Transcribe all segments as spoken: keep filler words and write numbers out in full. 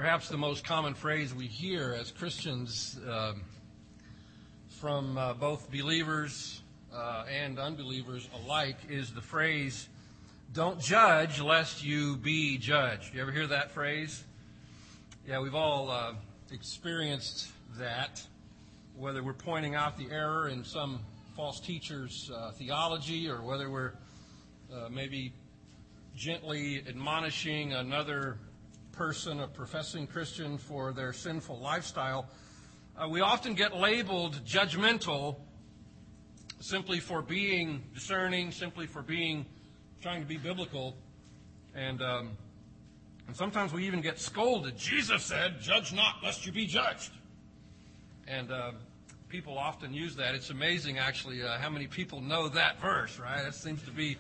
Perhaps the most common phrase we hear as Christians um, from uh, both believers uh, and unbelievers alike is the phrase, "Don't judge lest you be judged." You ever hear that phrase? Yeah, we've all uh, experienced that, whether we're pointing out the error in some false teacher's uh, theology, or whether we're uh, maybe gently admonishing another person, a professing Christian, for their sinful lifestyle. Uh, we often get labeled judgmental simply for being discerning, simply for being trying to be biblical, and um, and sometimes we even get scolded. Jesus said, "Judge not, lest you be judged." And uh, people often use that. It's amazing, actually, uh, how many people know that verse, right? It seems to be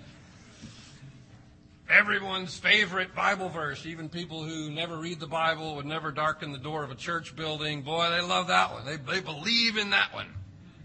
everyone's favorite Bible verse. Even people who never read the Bible, would never darken the door of a church building. Boy, they love that one. They, they believe in that one.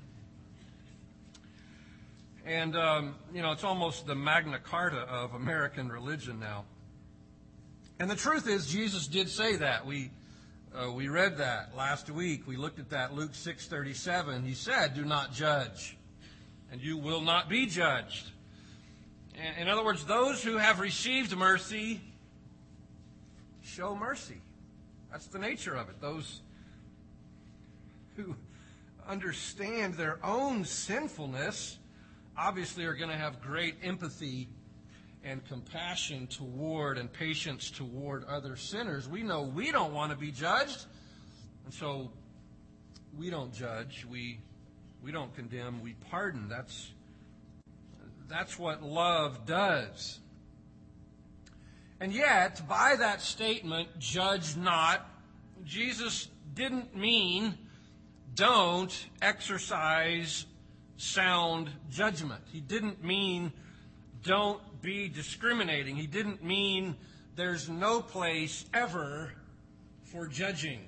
And, um, you know, it's almost the Magna Carta of American religion now. And the truth is, Jesus did say that. We uh, we read that last week. We looked at that, Luke six thirty-seven. He said, "Do not judge, and you will not be judged." In other words, those who have received mercy show mercy. That's the nature of it. Those who understand their own sinfulness obviously are going to have great empathy and compassion toward and patience toward other sinners. We know we don't want to be judged, and so we don't judge. We we don't condemn. We pardon. That's That's what love does. And yet, by that statement, "Judge not," Jesus didn't mean don't exercise sound judgment. He didn't mean don't be discriminating. He didn't mean there's no place ever for judging.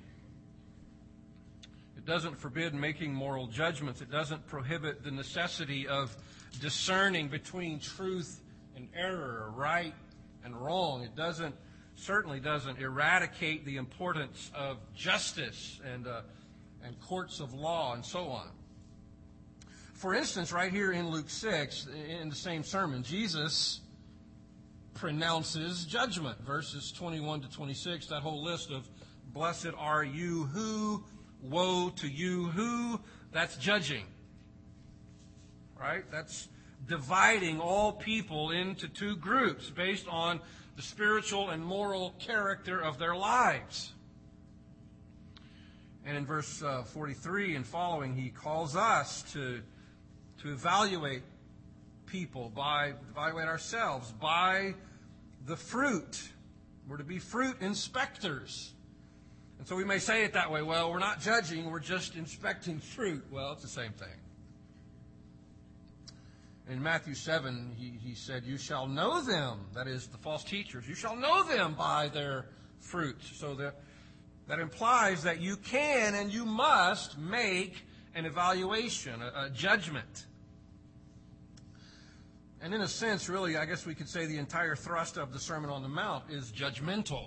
It doesn't forbid making moral judgments. It doesn't prohibit the necessity of discerning between truth and error, right and wrong. It doesn't, certainly doesn't eradicate the importance of justice and uh, and courts of law and so on. For instance, right here in Luke six, in the same sermon, Jesus pronounces judgment. Verses twenty-one to twenty-six, that whole list of "Blessed are you who," "Woe to you who," that's judging. Right? That's dividing all people into two groups based on the spiritual and moral character of their lives. And in verse uh, forty-three and following, he calls us to, to evaluate people, by evaluate ourselves by the fruit. We're to be fruit inspectors. And so we may say it that way, well, we're not judging, we're just inspecting fruit. Well, it's the same thing. In Matthew seven, he, he said, "You shall know them," that is, the false teachers, "you shall know them by their fruit." So that, that implies that you can and you must make an evaluation, a, a judgment. And in a sense, really, I guess we could say the entire thrust of the Sermon on the Mount is judgmental.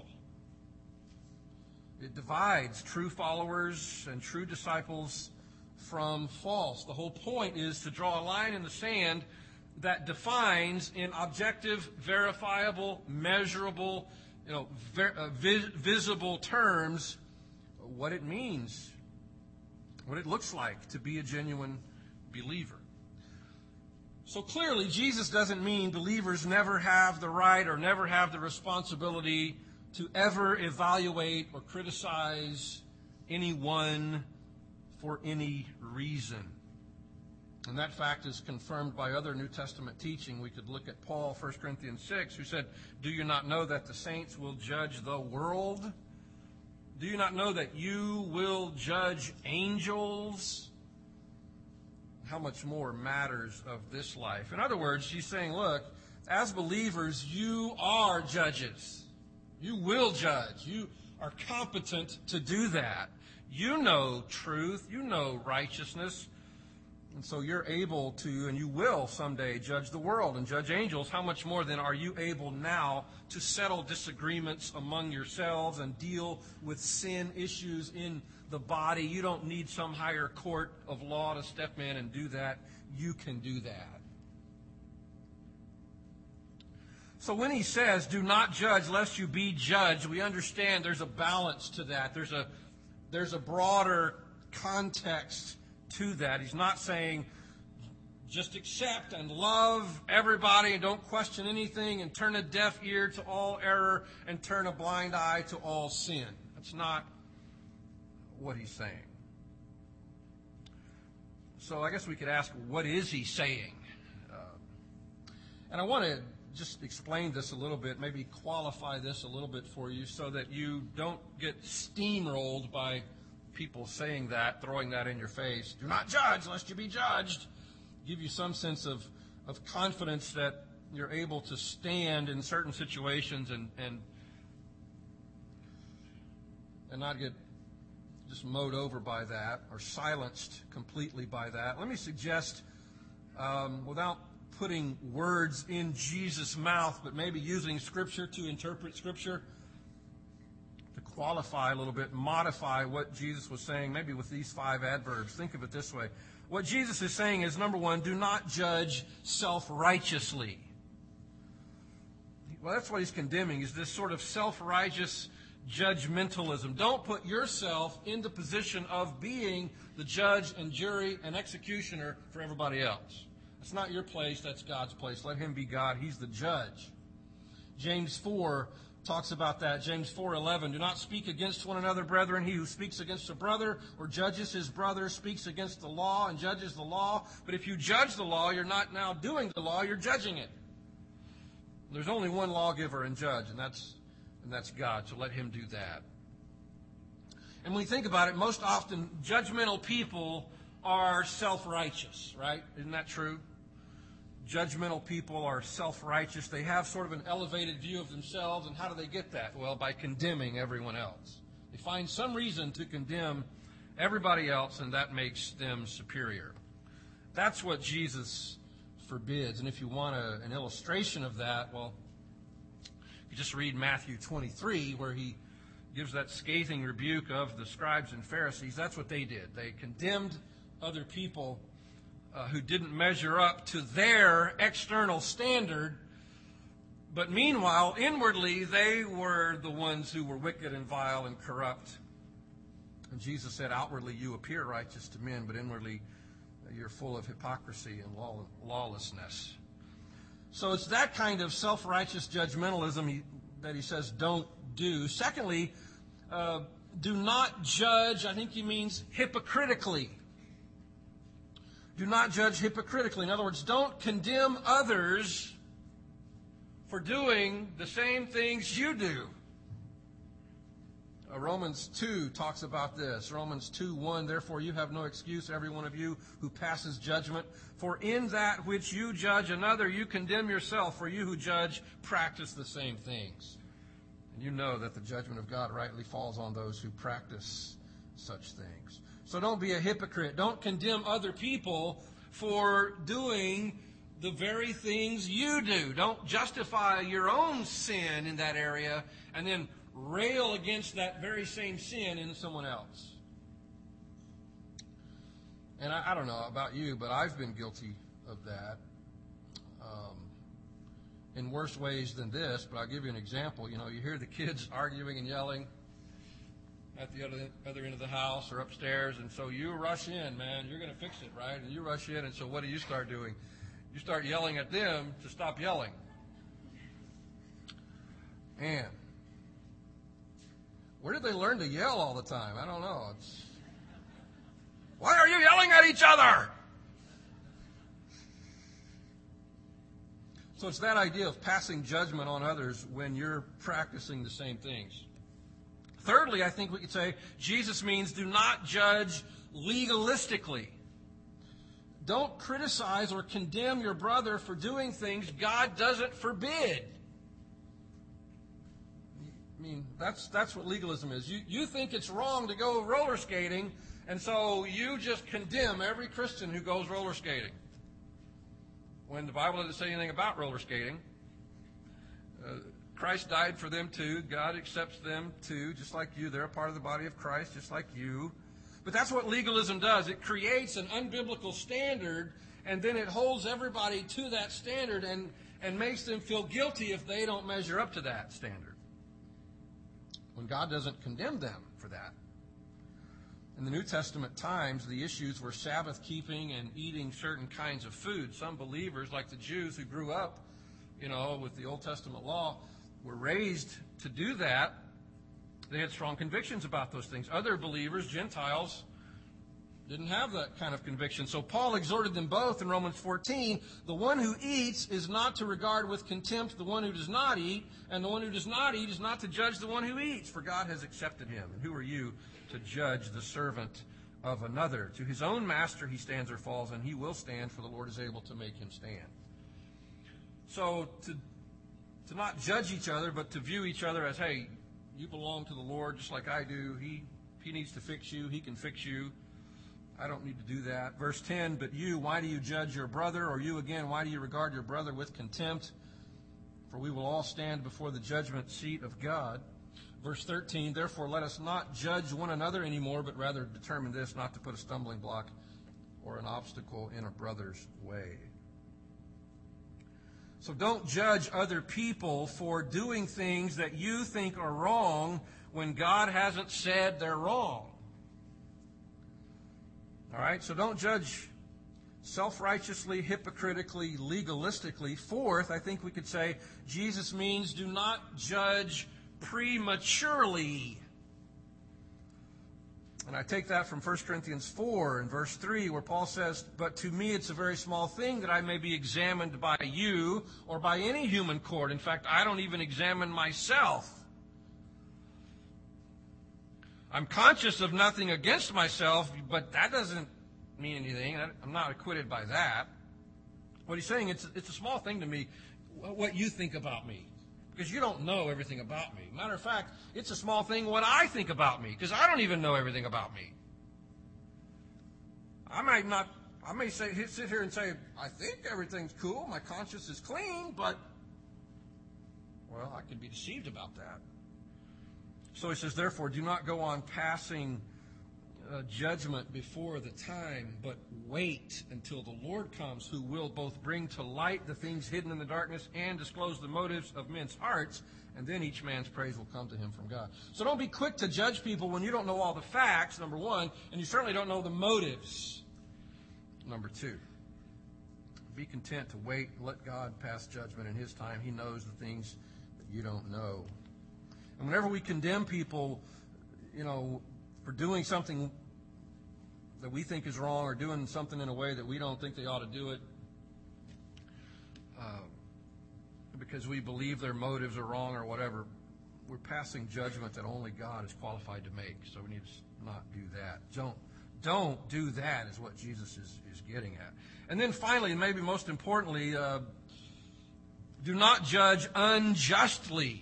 It divides true followers and true disciples from false. The whole point is to draw a line in the sand that defines in objective, verifiable, measurable, you know, ver- uh, vis- visible terms what it means, what it looks like to be a genuine believer. So clearly, Jesus doesn't mean believers never have the right or never have the responsibility to ever evaluate or criticize anyone for any reason. And that fact is confirmed by other New Testament teaching. We could look at Paul, First Corinthians six, who said, "Do you not know that the saints will judge the world? Do you not know that you will judge angels? How much more matters of this life?" In other words, she's saying, look, as believers, you are judges. You will judge. You are competent to do that. You know truth. You know righteousness. And so you're able to, and you will someday, judge the world and judge angels. How much more then are you able now to settle disagreements among yourselves and deal with sin issues in the body? You don't need some higher court of law to step in and do that. You can do that. So when he says, do not judge lest you be judged, we understand there's a balance to that. There's a, there's a broader context to that. He's not saying just accept and love everybody and don't question anything and turn a deaf ear to all error and turn a blind eye to all sin. That's not what he's saying. So I guess we could ask, what is he saying? Uh, and I want to just explain this a little bit, maybe qualify this a little bit for you so that you don't get steamrolled by people saying that, throwing that in your face. Do not judge lest you be judged. Give you some sense of, of confidence that you're able to stand in certain situations and, and, and not get just mowed over by that or silenced completely by that. Let me suggest, um, without putting words in Jesus' mouth, but maybe using Scripture to interpret Scripture, to qualify a little bit, modify what Jesus was saying, maybe with these five adverbs. Think of it this way. What Jesus is saying is, number one, do not judge self-righteously. Well, that's what he's condemning, is this sort of self-righteous judgmentalism. Don't put yourself in the position of being the judge and jury and executioner for everybody else. It's not your place, that's God's place. Let him be God. He's the judge. James four talks about that. James four eleven, do not speak against one another, brethren. He who speaks against a brother or judges his brother speaks against the law and judges the law. But if you judge the law, you're not now doing the law, you're judging it. There's only one lawgiver and judge, and that's, and that's God. So let him do that. And when you think about it, most often judgmental people are self-righteous, right? Isn't that true? Judgmental people are self-righteous. They have sort of an elevated view of themselves. And how do they get that? Well, by condemning everyone else. They find some reason to condemn everybody else, and that makes them superior. That's what Jesus forbids. And if you want a, an illustration of that, well, you just read Matthew twenty-three, where he gives that scathing rebuke of the scribes and Pharisees. That's what they did. They condemned other people uh, who didn't measure up to their external standard, but meanwhile, inwardly, they were the ones who were wicked and vile and corrupt. And Jesus said, outwardly you appear righteous to men, but inwardly you're full of hypocrisy and law- lawlessness. So it's that kind of self-righteous judgmentalism he, that he says don't do. Secondly, uh, do not judge, I think he means hypocritically. Do not judge hypocritically. In other words, don't condemn others for doing the same things you do. Uh, Romans two talks about this. Romans two one, therefore you have no excuse, every one of you who passes judgment. For in that which you judge another, you condemn yourself. For you who judge practice the same things. And you know that the judgment of God rightly falls on those who practice such things. So don't be a hypocrite. Don't condemn other people for doing the very things you do. Don't justify your own sin in that area and then rail against that very same sin in someone else. And I, I don't know about you, but I've been guilty of that. Um, in worse ways than this, but I'll give you an example. You know, you hear the kids arguing and yelling at the other, other end of the house or upstairs, and so you rush in, man, you're going to fix it, right? And you rush in, and so what do you start doing? You start yelling at them to stop yelling. And where did they learn to yell all the time? I don't know. It's, why are you yelling at each other? So it's that idea of passing judgment on others when you're practicing the same things. Thirdly, I think we could say Jesus means do not judge legalistically. Don't criticize or condemn your brother for doing things God doesn't forbid. I mean, that's that's what legalism is. You, you think it's wrong to go roller skating, And so you just condemn every Christian who goes roller skating, when the Bible doesn't say anything about roller skating. Uh, Christ died for them too. God accepts them too, just like you. They're a part of the body of Christ, just like you. But that's what legalism does. It creates an unbiblical standard, and then it holds everybody to that standard and, and makes them feel guilty if they don't measure up to that standard, when God doesn't condemn them for that. In the New Testament times, the issues were Sabbath keeping and eating certain kinds of food. Some believers, like the Jews who grew up, you know, with the Old Testament law, were raised to do that. They had strong convictions about those things. Other believers, Gentiles, didn't have that kind of conviction. So Paul exhorted them both in Romans fourteen. The one who eats is not to regard with contempt the one who does not eat, and the one who does not eat is not to judge the one who eats, for God has accepted him. And who are you to judge the servant of another? To his own master he stands or falls, and he will stand, for the Lord is able to make him stand. So to, to not judge each other, but to view each other as, hey, you belong to the Lord just like I do. He, he needs to fix you. He can fix you. I don't need to do that. Verse ten, but you, why do you judge your brother? Or you again, why do you regard your brother with contempt? For we will all stand before the judgment seat of God. Verse thirteen, therefore let us not judge one another anymore, but rather determine this, not to put a stumbling block or an obstacle in a brother's way. So don't judge other people for doing things that you think are wrong when God hasn't said they're wrong. All right, so don't judge self-righteously, hypocritically, legalistically. Fourth, I think we could say, Jesus means do not judge prematurely. And I take that from First Corinthians four and verse three, where Paul says, but to me it's a very small thing that I may be examined by you or by any human court. In fact, I don't even examine myself. I'm conscious of nothing against myself, but that doesn't mean anything. I'm not acquitted by that. What he's saying, it's, it's a small thing to me, what you think about me, because you don't know everything about me. Matter of fact, it's a small thing what I think about me, because I don't even know everything about me. I might not, I may say, sit here and say, I think everything's cool, my conscience is clean, but, well, I could be deceived about that. So he says, therefore, do not go on passing uh, judgment before the time, but wait until the Lord comes, who will both bring to light the things hidden in the darkness and disclose the motives of men's hearts, and then each man's praise will come to him from God. So don't be quick to judge people when you don't know all the facts, number one, and you certainly don't know the motives, number two. Be content to wait and let God pass judgment in his time. He knows the things that you don't know. And whenever we condemn people, you know, for doing something that we think is wrong or doing something in a way that we don't think they ought to do it, uh, because we believe their motives are wrong or whatever, we're passing judgment that only God is qualified to make. So we need to not do that. Don't, don't do that is what Jesus is, is getting at. And then finally, and maybe most importantly, uh, do not judge unjustly.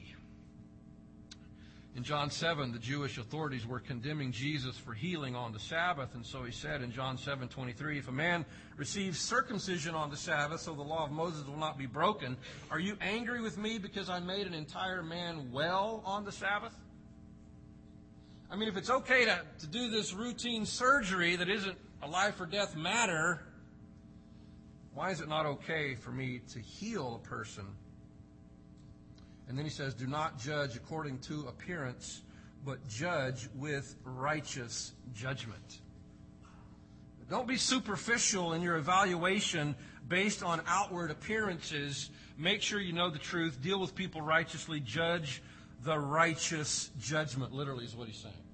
In John seven, the Jewish authorities were condemning Jesus for healing on the Sabbath, and so he said in John seven twenty-three, if a man receives circumcision on the Sabbath, so the law of Moses will not be broken, are you angry with me because I made an entire man well on the Sabbath? I mean, if it's okay to, to do this routine surgery that isn't a life or death matter, why is it not okay for me to heal a person? And then he says, do not judge according to appearance, but judge with righteous judgment. Don't be superficial in your evaluation based on outward appearances. Make sure you know the truth. Deal with people righteously. Judge the righteous judgment, literally is what he's saying.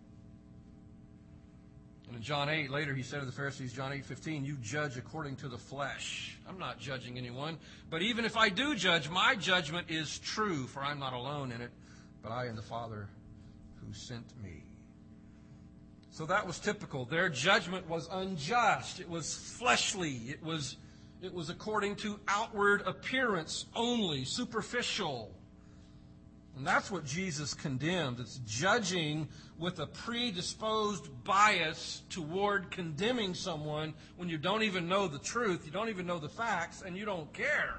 And in John eight, later he said to the Pharisees, John eight fifteen, you judge according to the flesh. I'm not judging anyone. But even if I do judge, my judgment is true, for I'm not alone in it, but I and the Father who sent me. So that was typical. Their judgment was unjust. It was fleshly. It was, it was according to outward appearance only, superficial. And that's what Jesus condemned. It's judging with a predisposed bias toward condemning someone when you don't even know the truth, you don't even know the facts, and you don't care.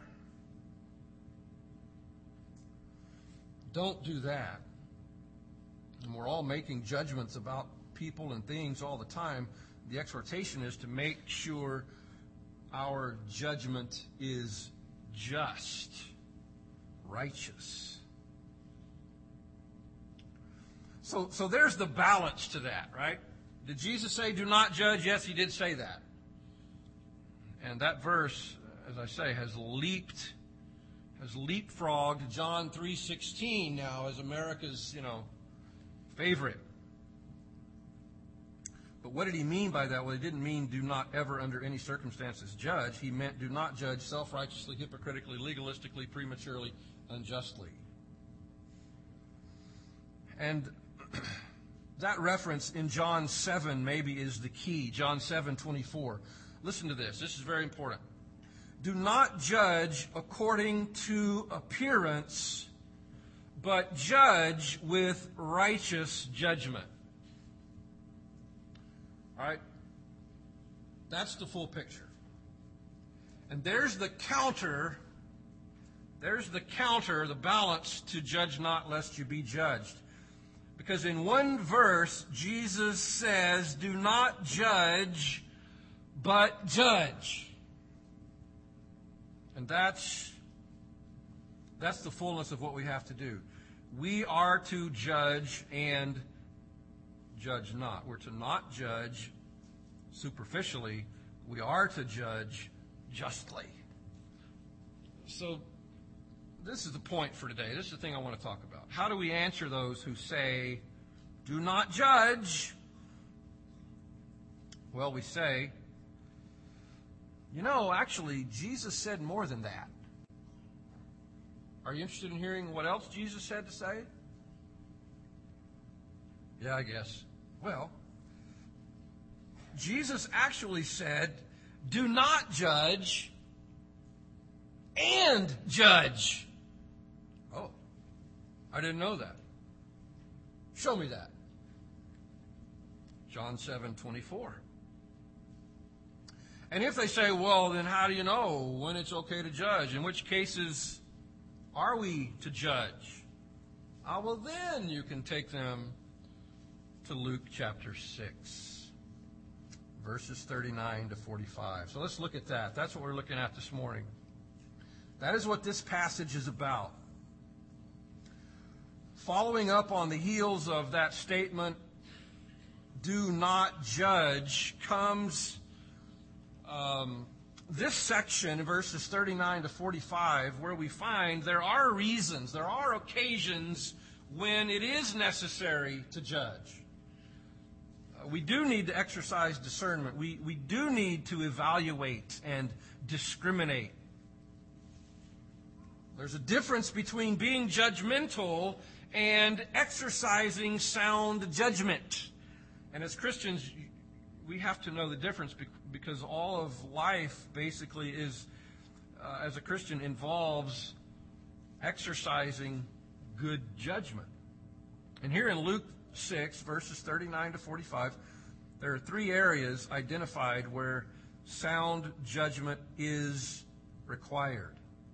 Don't do that. And we're all making judgments about people and things all the time. The exhortation is to make sure our judgment is just, righteous. So, so there's the balance to that, right? Did Jesus say, do not judge? Yes, he did say that. And that verse, as I say, has leaped, has leapfrogged John three sixteen now as America's, you know, favorite. But what did he mean by that? Well, he didn't mean do not ever under any circumstances judge. He meant do not judge self-righteously, hypocritically, legalistically, prematurely, unjustly. And that reference in John seven maybe is the key. John seven twenty-four. Listen to this. This is very important. Do not judge according to appearance, but judge with righteous judgment. All right? That's the full picture. And there's the counter, there's the counter, the balance to judge not lest you be judged. Because in one verse, Jesus says, do not judge, but judge. And that's, that's the fullness of what we have to do. We are to judge and judge not. We're to not judge superficially. We are to judge justly. So this is the point for today. This is the thing I want to talk about. How do we answer those who say, do not judge? Well, we say, you know, actually, Jesus said more than that. Are you interested in hearing what else Jesus had to say? Yeah, I guess. Well, Jesus actually said, do not judge and judge. Oh, I didn't know that. Show me that. John seven twenty-four. And if they say, well, then how do you know when it's okay to judge? In which cases are we to judge? Ah, well, then you can take them to Luke chapter six, verses thirty-nine to forty-five. So let's look at that. That's what we're looking at this morning. That is what this passage is about. Following up on the heels of that statement, do not judge, comes um, this section, verses thirty-nine to forty-five, where we find there are reasons, there are occasions when it is necessary to judge. Uh, we do need to exercise discernment. We, we do need to evaluate and discriminate. There's a difference between being judgmental and exercising sound judgment. And as Christians, we have to know the difference because all of life basically is, uh, as a Christian, involves exercising good judgment. And here in Luke six, verses thirty-nine to forty-five, there are three areas identified where sound judgment is required.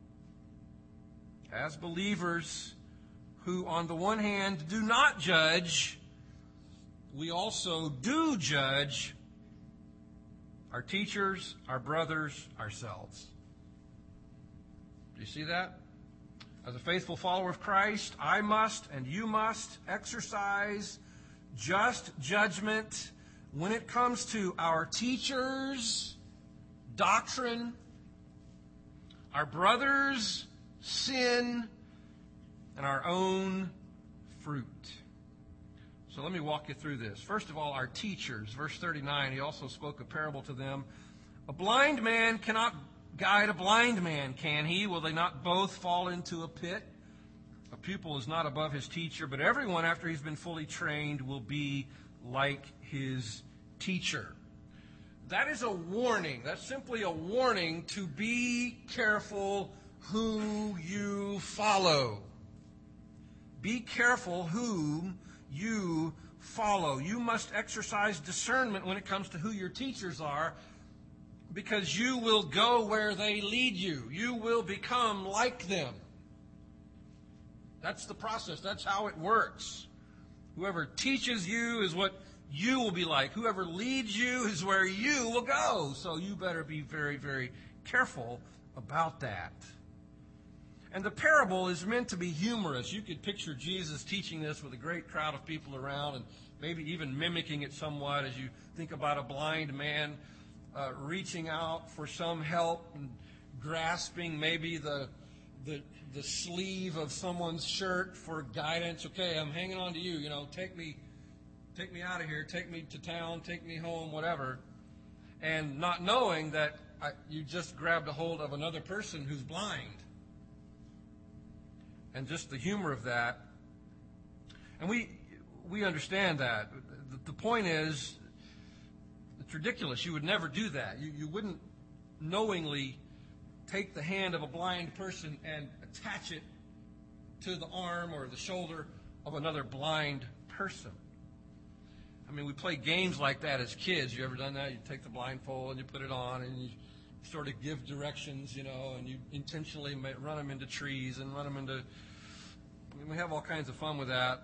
As believers who, on the one hand, do not judge, we also do judge our teachers, our brothers, ourselves. Do you see that? As a faithful follower of Christ, I must and you must exercise just judgment when it comes to our teachers' doctrine, our brothers' sin, and our own fruit. So let me walk you through this. First of all, our teachers. Verse thirty-nine, he also spoke a parable to them. A blind man cannot guide a blind man, can he? Will they not both fall into a pit? A pupil is not above his teacher, but everyone after he's been fully trained will be like his teacher. That is a warning. That's simply a warning to be careful who you follow. Be careful whom you follow. You must exercise discernment when it comes to who your teachers are, because you will go where they lead you. You will become like them. That's the process. That's how it works. Whoever teaches you is what you will be like. Whoever leads you is where you will go. So you better be very, very careful about that. And the parable is meant to be humorous. You could picture Jesus teaching this with a great crowd of people around and maybe even mimicking it somewhat as you think about a blind man uh, reaching out for some help and grasping maybe the, the, the sleeve of someone's shirt for guidance. Okay, I'm hanging on to you. You know, take me, take me out of here. Take me to town. Take me home, whatever. And not knowing that I, you just grabbed a hold of another person who's blind. And just the humor of that. And we we understand that. The, the point is, it's ridiculous. You would never do that. You, you wouldn't knowingly take the hand of a blind person and attach it to the arm or the shoulder of another blind person. I mean, we play games like that as kids. You ever done that? You take the blindfold and you put it on and you sort of give directions, you know, and you intentionally run them into trees and run them into... I mean, we have all kinds of fun with that.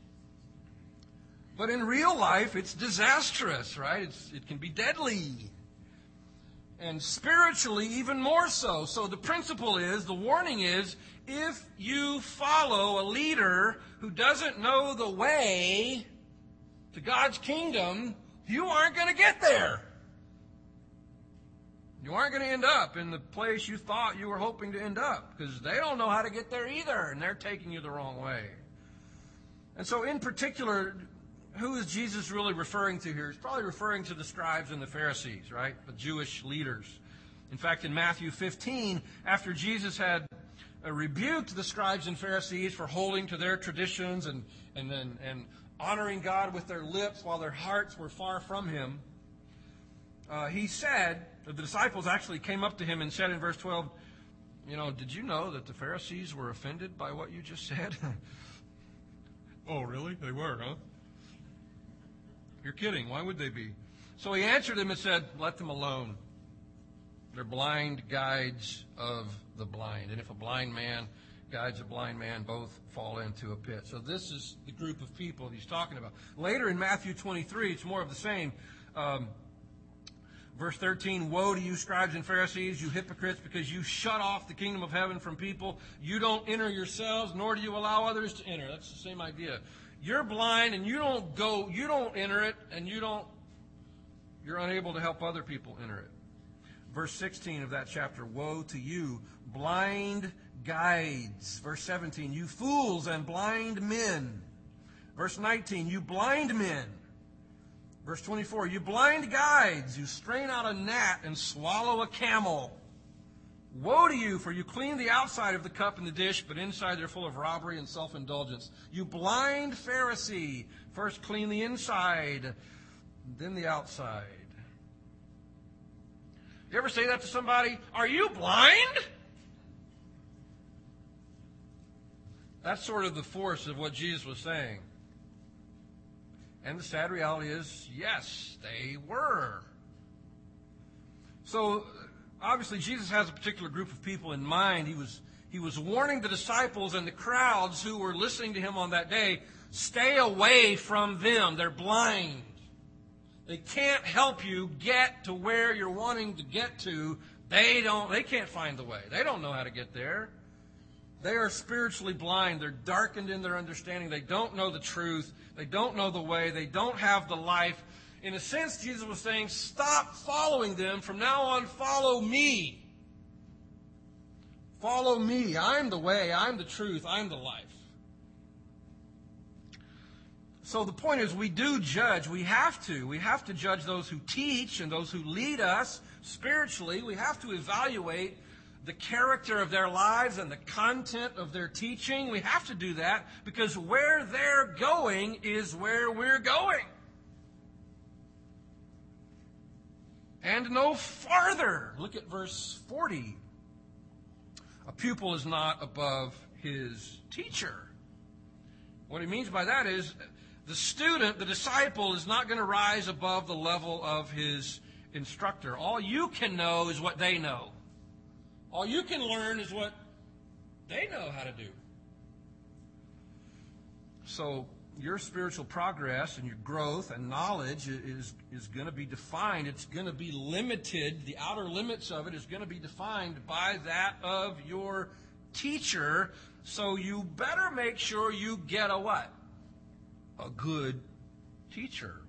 But in real life, it's disastrous, right? It's, it can be deadly. And spiritually, even more so. So the principle is, the warning is, if you follow a leader who doesn't know the way to God's kingdom, you aren't going to get there. You aren't going to end up in the place you thought you were hoping to end up, because they don't know how to get there either, and they're taking you the wrong way. And so in particular, who is Jesus really referring to here? He's probably referring to the scribes and the Pharisees, right? The Jewish leaders. In fact, in Matthew fifteen, after Jesus had uh, rebuked the scribes and Pharisees for holding to their traditions and, and, and, and honoring God with their lips while their hearts were far from Him, uh, He said... The disciples actually came up to Him and said in verse twelve, you know, did you know that the Pharisees were offended by what you just said? Oh, really? They were, huh? You're kidding. Why would they be? So He answered them and said, let them alone. They're blind guides of the blind. And if a blind man guides a blind man, both fall into a pit. So this is the group of people He's talking about. Later in Matthew twenty-three, it's more of the same. Um, Verse thirteen, woe to you, scribes and Pharisees, you hypocrites, because you shut off the kingdom of heaven from people. You don't enter yourselves, nor do you allow others to enter. That's the same idea. You're blind and you don't go, you don't enter it, and you don't, you're unable to help other people enter it. Verse sixteen of that chapter, woe to you, blind guides. Verse seventeen, you fools and blind men. Verse nineteen, you blind men. Verse twenty-four, you blind guides, you strain out a gnat and swallow a camel. Woe to you, for you clean the outside of the cup and the dish, but inside they're full of robbery and self-indulgence. You blind Pharisee, first clean the inside, then the outside. You ever say that to somebody? Are you blind? That's sort of the force of what Jesus was saying. And the sad reality is, yes, they were. So, obviously, Jesus has a particular group of people in mind. He was, he was warning the disciples and the crowds who were listening to Him on that day, stay away from them. They're blind. They can't help you get to where you're wanting to get to. They don't, they can't find the way. They don't know how to get there. They are spiritually blind. They're darkened in their understanding. They don't know the truth. They don't know the way. They don't have the life. In a sense, Jesus was saying, stop following them. From now on, follow me. Follow me. I'm the way. I'm the truth. I'm the life. So the point is, we do judge. We have to. We have to judge those who teach and those who lead us spiritually. We have to evaluate the character of their lives and the content of their teaching. We have to do that because where they're going is where we're going. And no farther. Look at verse forty. A pupil is not above his teacher. What he means by that is the student, the disciple, is not going to rise above the level of his instructor. All you can know is what they know. All you can learn is what they know how to do. So your spiritual progress and your growth and knowledge is, is going to be defined. It's going to be limited. The outer limits of it is going to be defined by that of your teacher. So you better make sure you get a what? A good teacher.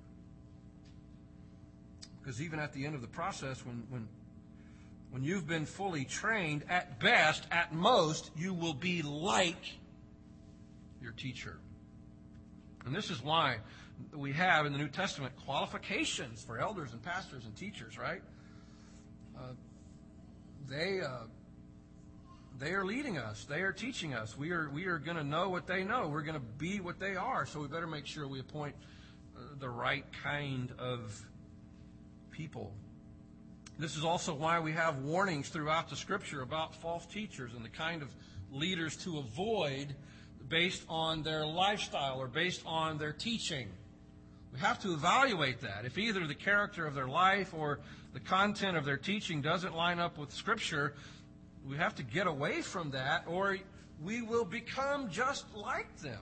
Because even at the end of the process, when, when, when you've been fully trained, at best, at most, you will be like your teacher. And this is why we have in the New Testament qualifications for elders and pastors and teachers, right? Uh, they uh, they are leading us. They are teaching us. We are we are going to know what they know. We're going to be what they are. So we better make sure we appoint uh, the right kind of people. This is also why we have warnings throughout the Scripture about false teachers and the kind of leaders to avoid based on their lifestyle or based on their teaching. We have to evaluate that. If either the character of their life or the content of their teaching doesn't line up with Scripture, we have to get away from that, or we will become just like them.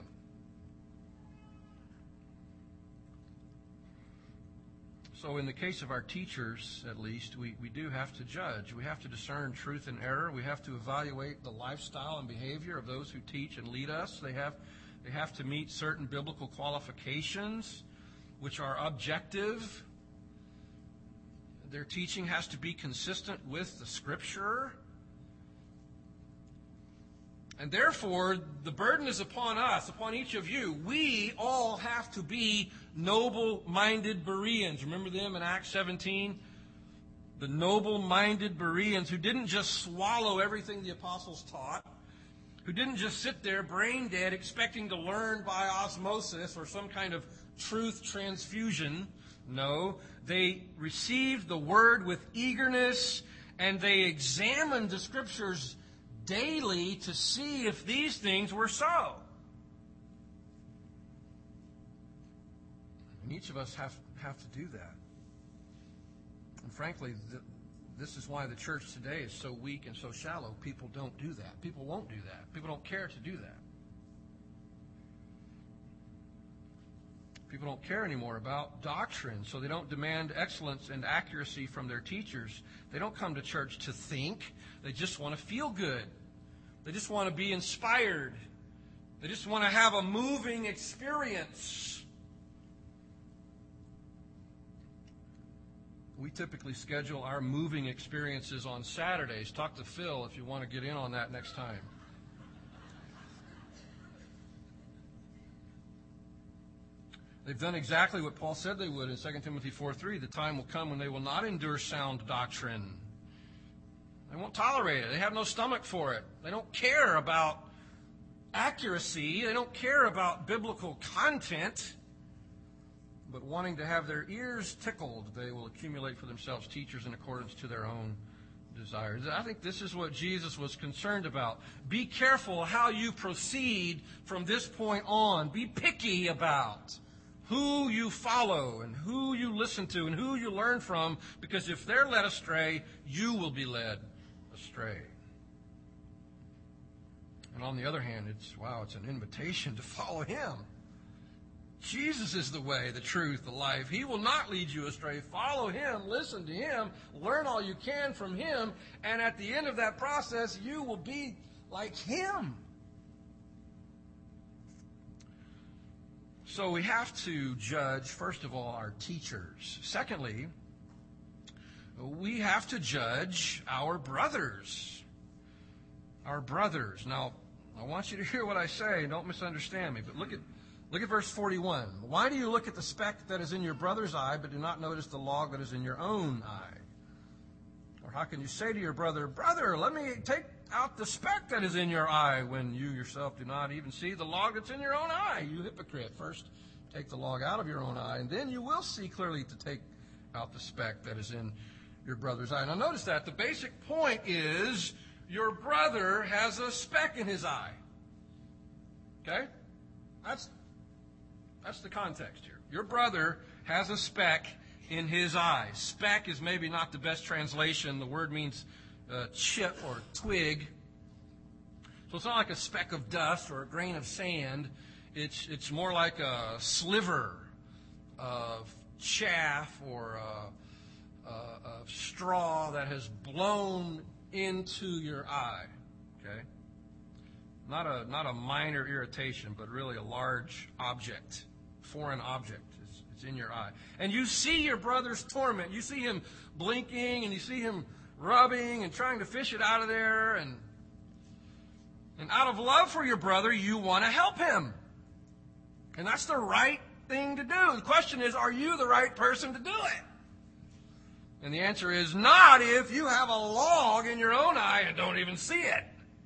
So in the case of our teachers, at least, we, we do have to judge. We have to discern truth and error. We have to evaluate the lifestyle and behavior of those who teach and lead us. They have, they have to meet certain biblical qualifications, which are objective. Their teaching has to be consistent with the Scripture. And therefore, the burden is upon us, upon each of you. We all have to be noble-minded Bereans. Remember them in Acts seventeen? The noble-minded Bereans who didn't just swallow everything the apostles taught, who didn't just sit there brain dead expecting to learn by osmosis or some kind of truth transfusion. No, they received the Word with eagerness, and they examined the Scriptures daily to see if these things were so. And each of us have, have to do that. And frankly, the, this is why the church today is so weak and so shallow. People don't do that. People won't do that. People don't care to do that. People don't care anymore about doctrine, so they don't demand excellence and accuracy from their teachers. They don't come to church to think. They just want to feel good. They just want to be inspired. They just want to have a moving experience. We typically schedule our moving experiences on Saturdays. Talk to Phil if you want to get in on that next time. They've done exactly what Paul said they would in Second Timothy four three. The time will come when they will not endure sound doctrine. They won't tolerate it. They have no stomach for it. They don't care about accuracy. They don't care about biblical content. But wanting to have their ears tickled, they will accumulate for themselves teachers in accordance to their own desires. I think this is what Jesus was concerned about. Be careful how you proceed from this point on. Be picky about who you follow and who you listen to and who you learn from, because if they're led astray, you will be led astray. And on the other hand, it's, wow, it's an invitation to follow Him. Jesus is the way, the truth, the life. He will not lead you astray. Follow Him, listen to Him, learn all you can from Him, and at the end of that process, you will be like Him. So we have to judge, first of all, our teachers. Secondly, we have to judge our brothers. Our brothers. Now, I want you to hear what I say. Don't misunderstand me. But look at look at verse forty-one. Why do you look at the speck that is in your brother's eye, but do not notice the log that is in your own eye? Or how can you say to your brother, Brother, let me take out the speck that is in your eye, when you yourself do not even see the log that's in your own eye? You hypocrite. First, take the log out of your own eye, and then you will see clearly to take out the speck that is in your brother's eye. Now notice that the basic point is your brother has a speck in his eye. Okay? That's, that's the context here. Your brother has a speck in his eye. Speck is maybe not the best translation. The word means uh, chip or twig. So it's not like a speck of dust or a grain of sand. It's, it's more like a sliver of chaff or a, a, a straw that has blown into your eye. Okay? Not a, not a minor irritation, but really a large object, foreign object. It's, it's in your eye. And you see your brother's torment. You see him blinking, and you see him rubbing and trying to fish it out of there. And, and out of love for your brother, you want to help him. And that's the right thing to do. The question is, are you the right person to do it? And the answer is not if you have a log in your own eye and don't even see it.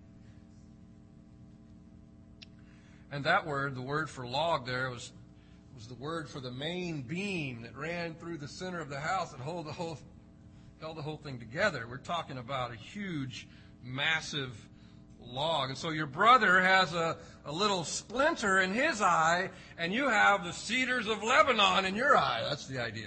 And that word, the word for log there, was, was the word for the main beam that ran through the center of the house and hold the whole, held the whole thing together. We're talking about a huge, massive log. And so your brother has a, a little splinter in his eye, and you have the cedars of Lebanon in your eye. That's the idea.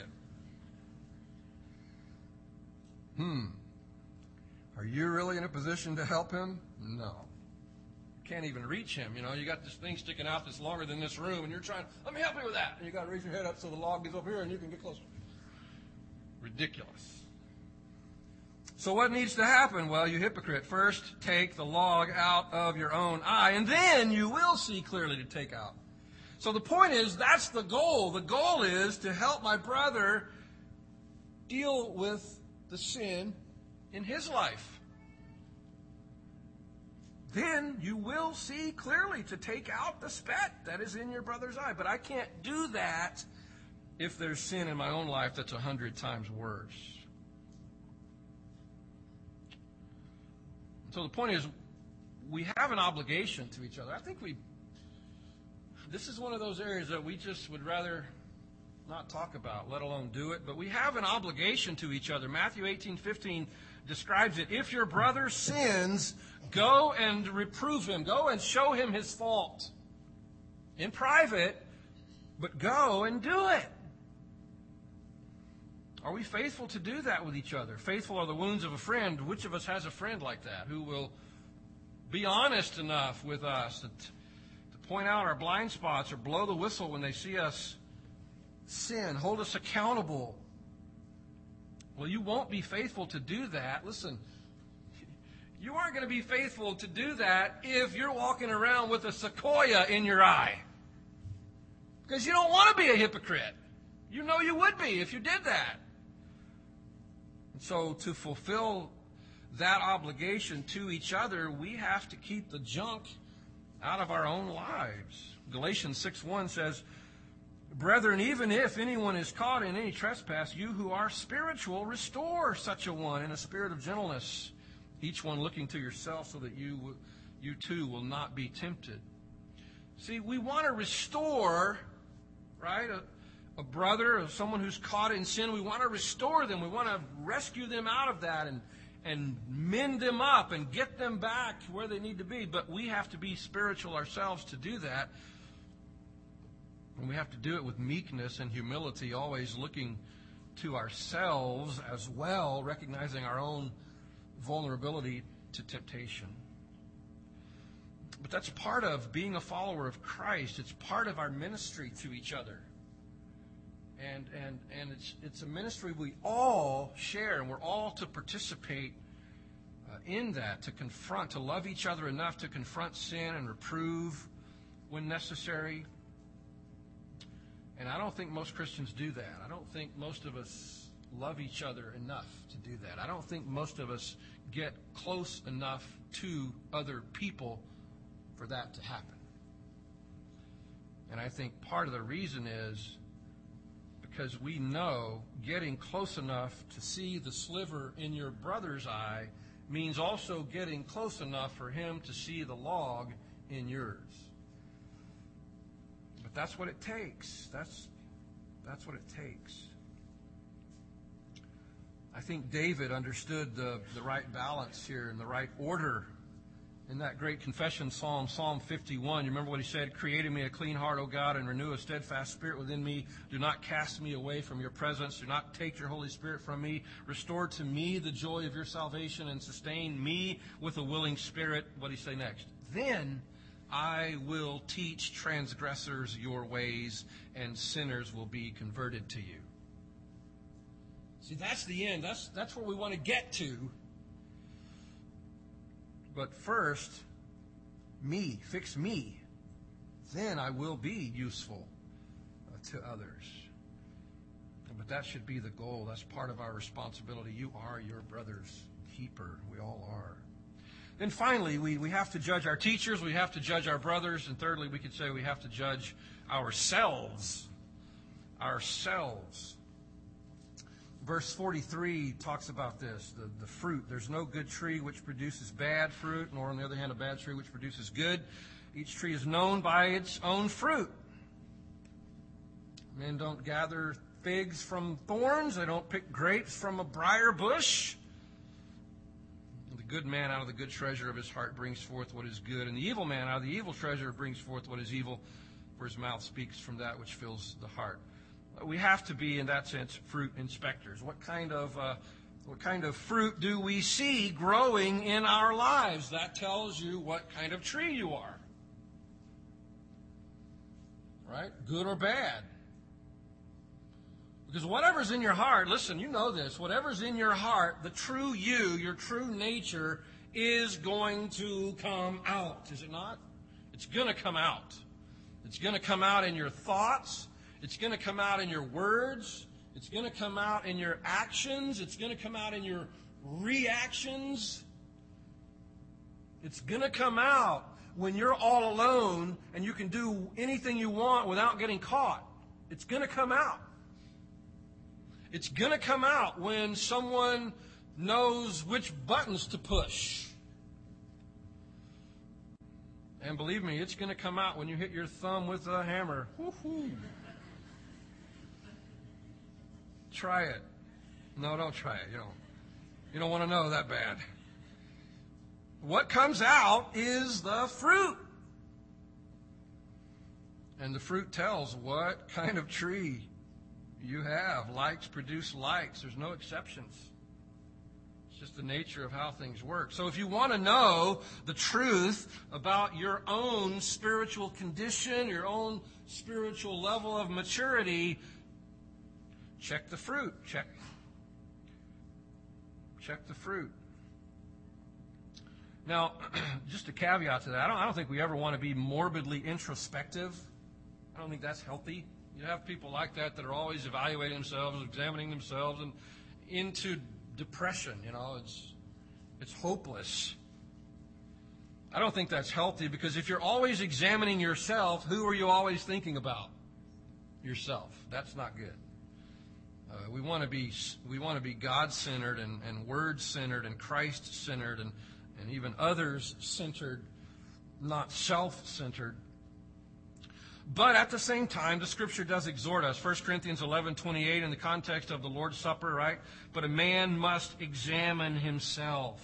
Hmm. Are you really in a position to help him? No. Can't even reach him. You know, you got this thing sticking out that's longer than this room, and you're trying, let me help you with that. And you got to raise your head up so the log gets up here and you can get closer. Ridiculous. So what needs to happen? Well, you hypocrite, first take the log out of your own eye, and then you will see clearly to take out. So the point is, that's the goal. The goal is to help my brother deal with the sin in his life. Then you will see clearly to take out the speck that is in your brother's eye. But I can't do that if there's sin in my own life that's a hundred times worse. So the point is, we have an obligation to each other. I think we, this is one of those areas that we just would rather not talk about, let alone do it. But we have an obligation to each other. Matthew eighteen fifteen describes it. If your brother sins, go and reprove him. Go and show him his fault. In private, but go and do it. Are we faithful to do that with each other? Faithful are the wounds of a friend. Which of us has a friend like that who will be honest enough with us to, to point out our blind spots or blow the whistle when they see us sin, hold us accountable? Well, you won't be faithful to do that. Listen, you aren't going to be faithful to do that if you're walking around with a sequoia in your eye. Because you don't want to be a hypocrite. You know you would be if you did that. And so to fulfill that obligation to each other, we have to keep the junk out of our own lives. Galatians six one says, Brethren, even if anyone is caught in any trespass, you who are spiritual, restore such a one in a spirit of gentleness, each one looking to yourself so that you, you too will not be tempted. See, we want to restore, right, a, a brother or someone who's caught in sin. We want to restore them. We want to rescue them out of that and, and mend them up and get them back where they need to be. But we have to be spiritual ourselves to do that. And we have to do it with meekness and humility, always looking to ourselves as well, recognizing our own vulnerability to temptation. But that's part of being a follower of Christ. It's part of our ministry to each other. And and and it's it's a ministry we all share, and we're all to participate uh, in that, to confront, to love each other enough to confront sin and reprove when necessary. And I don't think most Christians do that. I don't think most of us love each other enough to do that. I don't think most of us get close enough to other people for that to happen. And I think part of the reason is because we know getting close enough to see the sliver in your brother's eye means also getting close enough for him to see the log in yours. But that's what it takes. That's, that's what it takes. I think David understood the, the right balance here and the right order In that great confession psalm, Psalm fifty-one, you remember what he said? Create in me a clean heart, O God, and renew a steadfast spirit within me. Do not cast me away from your presence. Do not take your Holy Spirit from me. Restore to me the joy of your salvation and sustain me with a willing spirit. What did he say next? Then I will teach transgressors your ways, and sinners will be converted to you. See, that's the end. That's, that's where we want to get to. But first, me, fix me. Then I will be useful uh, to others. But that should be the goal. That's part of our responsibility. You are your brother's keeper. We all are. Then finally, we, we have to judge our teachers. We have to judge our brothers. And thirdly, we could say we have to judge ourselves. Ourselves. Verse forty-three talks about this, the, the fruit. There's no good tree which produces bad fruit, nor on the other hand a bad tree which produces good. Each tree is known by its own fruit. Men don't gather figs from thorns. They don't pick grapes from a briar bush. The good man out of the good treasure of his heart brings forth what is good, and the evil man out of the evil treasure brings forth what is evil, for his mouth speaks from that which fills the heart. We have to be, in that sense, fruit inspectors. What kind of uh, what kind of fruit do we see growing in our lives? That tells you what kind of tree you are. Right? Good or bad. Because whatever's in your heart, listen, you know this, whatever's in your heart, the true you, your true nature, is going to come out, is it not? It's going to come out. It's going to come out in your thoughts. It's going to come out in your words. It's going to come out in your actions. It's going to come out in your reactions. It's going to come out when you're all alone and you can do anything you want without getting caught. It's going to come out. It's going to come out when someone knows which buttons to push. And believe me, it's going to come out when you hit your thumb with a hammer. Woo-hoo. Try it. No, don't try it. You don't, you don't want to know that bad. What comes out is the fruit. And the fruit tells what kind of tree you have. Likes produce likes. There's no exceptions. It's just the nature of how things work. So if you want to know the truth about your own spiritual condition, your own spiritual level of maturity, check the fruit. Check. Check the fruit. Now, just a caveat to that, I don't, I don't think we ever want to be morbidly introspective. I don't think that's healthy. You have people like that that are always evaluating themselves, examining themselves, and into depression. You know, it's it's hopeless. I don't think that's healthy, because if you're always examining yourself, who are you always thinking about? Yourself. That's not good. Uh, we want to be we want to be God-centered and, and Word-centered and Christ-centered and, and even others-centered, not self-centered. But at the same time, the Scripture does exhort us. First Corinthians eleven twenty-eight in the context of the Lord's Supper, right? But a man must examine himself.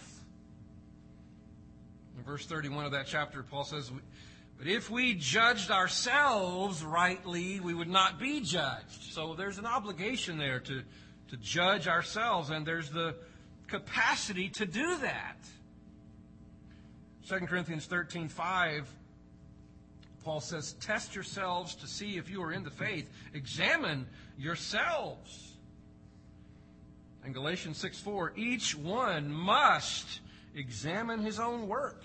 In verse thirty-one of that chapter, Paul says, but if we judged ourselves rightly, we would not be judged. So there's an obligation there to, to judge ourselves, and there's the capacity to do that. Second Corinthians thirteen five, Paul says, test yourselves to see if you are in the faith. Examine yourselves. And Galatians six four, each one must examine his own work.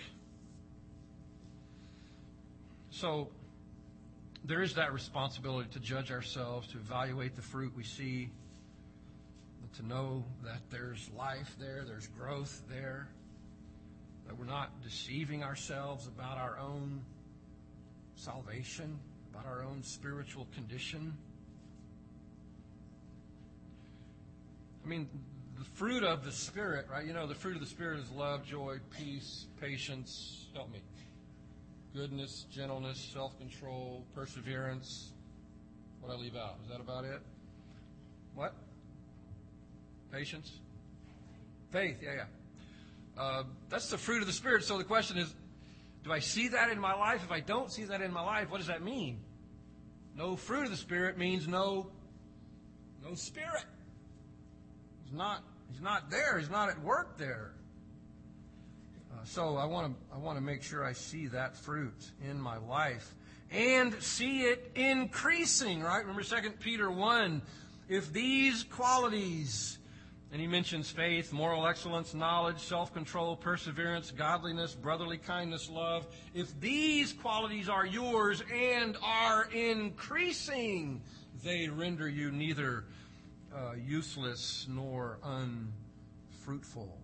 So there is that responsibility to judge ourselves, to evaluate the fruit we see, to know that there's life there, there's growth there, that we're not deceiving ourselves about our own salvation, about our own spiritual condition. I mean, the fruit of the Spirit, right? You know, the fruit of the Spirit is love, joy, peace, patience. Help me. Goodness, gentleness, self-control, perseverance. What did I leave out? Is that about it? What? Patience? Faith, yeah, yeah. Uh, that's the fruit of the Spirit. So the question is, Do I see that in my life? If I don't see that in my life, what does that mean? No fruit of the Spirit means no, no Spirit. He's not, he's not there. He's not at work there. Uh, so I want to I want to make sure I see that fruit in my life and see it increasing, right? Remember Second Peter one, if these qualities, and he mentions faith, moral excellence, knowledge, self-control, perseverance, godliness, brotherly kindness, love, if these qualities are yours and are increasing, they render you neither uh, useless nor unfruitful.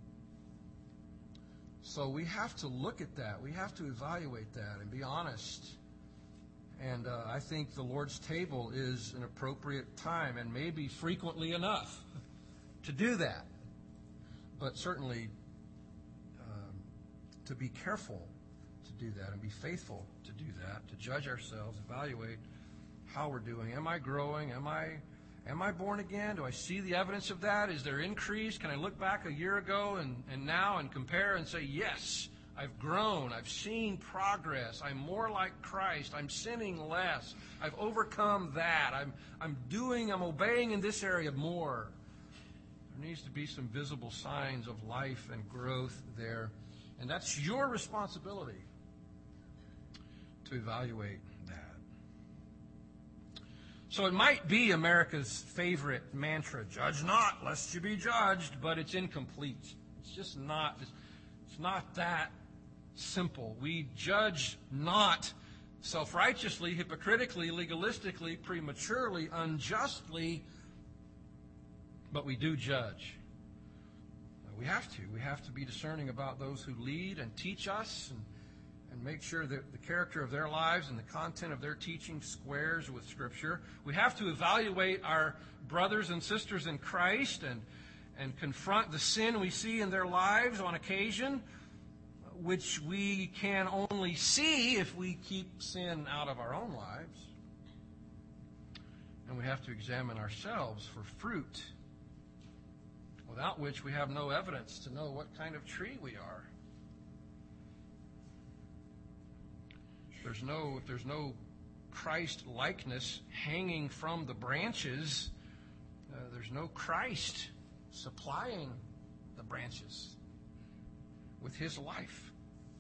So we have to look at that. We have to evaluate that and be honest. And uh, I think the Lord's table is an appropriate time and maybe frequently enough to do that. But certainly um, to be careful to do that and be faithful to do that, to judge ourselves, evaluate how we're doing. Am I growing? Am I am I born again? Do I see the evidence of that? Is there increase? Can I look back a year ago and, and now and compare and say, yes, I've grown. I've seen progress. I'm more like Christ. I'm sinning less. I've overcome that. I'm I'm doing, I'm obeying in this area more. There needs to be some visible signs of life and growth there. And that's your responsibility to evaluate that. So it might be America's favorite mantra, judge not, lest you be judged, but it's incomplete. It's just not, it's not that simple. We judge not self-righteously, hypocritically, legalistically, prematurely, unjustly, but we do judge. We have to. We have to be discerning about those who lead and teach us and, and make sure that the character of their lives and the content of their teaching squares with Scripture. We have to evaluate our brothers and sisters in Christ and, and confront the sin we see in their lives on occasion, which we can only see if we keep sin out of our own lives. And we have to examine ourselves for fruit, without which we have no evidence to know what kind of tree we are. If there's no, if there's no Christ-likeness hanging from the branches, uh, there's no Christ supplying the branches with His life.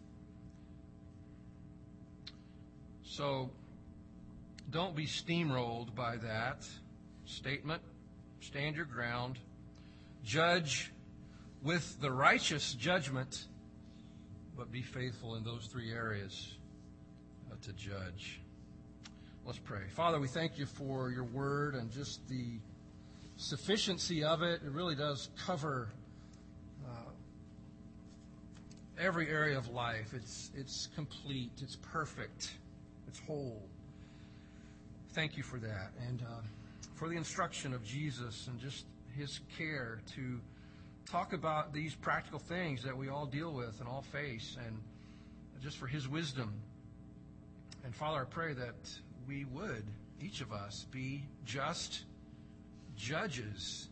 So don't be steamrolled by that statement. Stand your ground. Judge with the righteous judgment, but be faithful in those three areas uh, to judge. Let's pray. Father, we thank you for your word and just the sufficiency of it. It really does cover uh, every area of life. It's, it's complete. It's perfect. It's whole. Thank you for that. And uh, for the instruction of Jesus and just His care to talk about these practical things that we all deal with and all face, and just for His wisdom. And Father, I pray that we would, each of us, be just judges,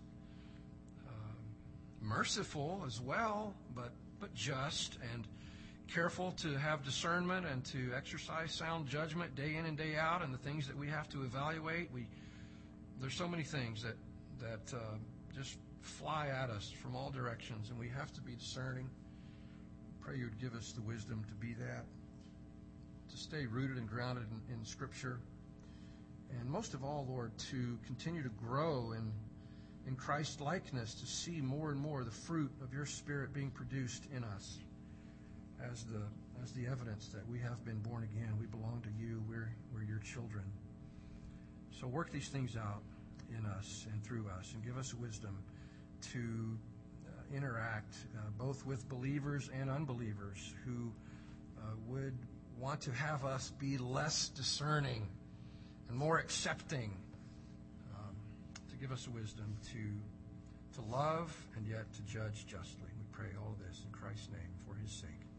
uh, merciful as well, but but just, and careful to have discernment and to exercise sound judgment day in and day out, and the things that we have to evaluate. We there's so many things that that uh, just fly at us from all directions, and we have to be discerning. Pray you would give us the wisdom to be that, to stay rooted and grounded in, in Scripture, and most of all, Lord, to continue to grow in, in Christ likeness, to see more and more the fruit of your Spirit being produced in us as the as the evidence that we have been born again. We belong to you. We're, we're your children. So work these things out in us and through us, and give us wisdom to uh, interact uh, both with believers and unbelievers who uh, would want to have us be less discerning and more accepting, um, to give us wisdom to, to love and yet to judge justly. We pray all this in Christ's name for His sake.